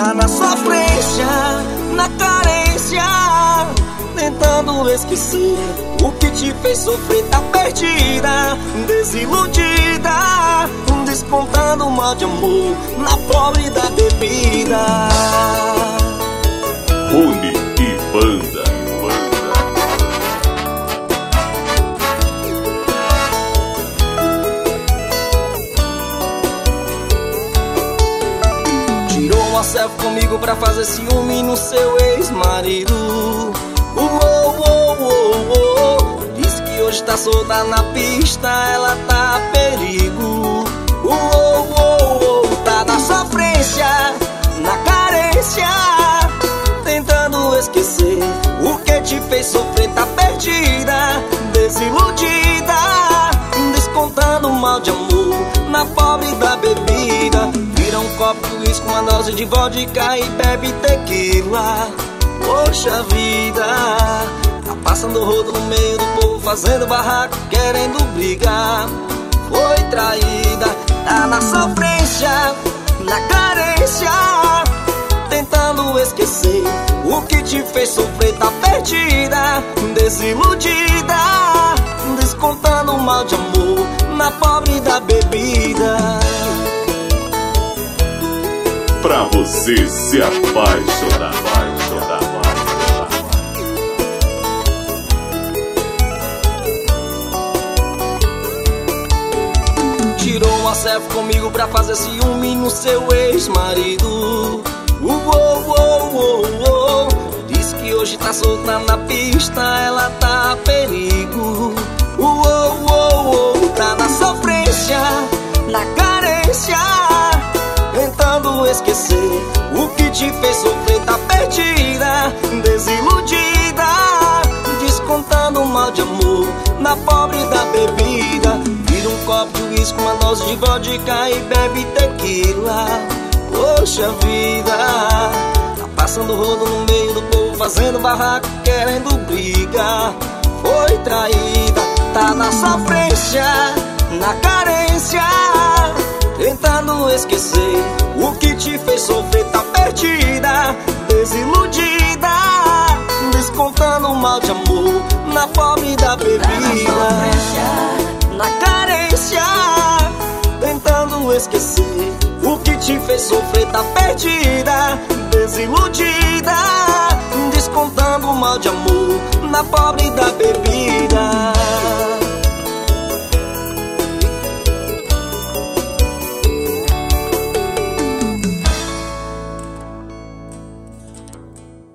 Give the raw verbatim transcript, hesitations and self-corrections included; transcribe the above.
tá na sofrência, na carência, tentando esquecer o que te fez sofrer. Tá perdida, desiludida, descontando mal de amor na pobre da bebida. Rony e Banda. Tirou uma selfie comigo pra fazer ciúme no seu ex-marido. Uou, uou, uou, uou. Disse que hoje tá solta na pista, ela tá a perigo. Uou, uou, uou. Tá na sofrência, na carência, tentando esquecer o que te fez sofrer. Tá perdida, desiludida, descontando mal de amor na pobre da bebida. Vira um copo de uísque, uma dose de vodka e bebe tequila. Poxa vida, tá passando rodo no meio do povo, fazendo barraco, querendo brigar. Foi traída, tá na sofrência, na carência, tentando esquecer o que te fez sofrer. Tá perdida, desiludida, descontando mal de amor na pobre da bebida. Pra você se apaixonar, apaixonar. Tirou uma selfie comigo pra fazer ciúme no seu ex-marido. Uou, uou, uou, uou. Diz que hoje tá solta na pista, ela tá a perigo. Uou, uou, uou. Tá na sofrência, na carência, tentando esquecer o que te fez sofrer. Tá perdida, desiludida, descontando mal de amor na pobre da bebida. Vira um copo de uísque, uma dose de vodka e bebe tequila. Poxa vida, tá passando rodo no meio do povo, fazendo barraco, querendo briga. Foi traída, tá na sofrência, na carência, tentando esquecer o que te fez sofrer. Tá perdida, desiludida, descontando mal de amor na pobre da bebida. Na carência, tentando esquecer o que te fez sofrer. Tá perdida, desiludida, descontando mal de amor na pobre da bebida.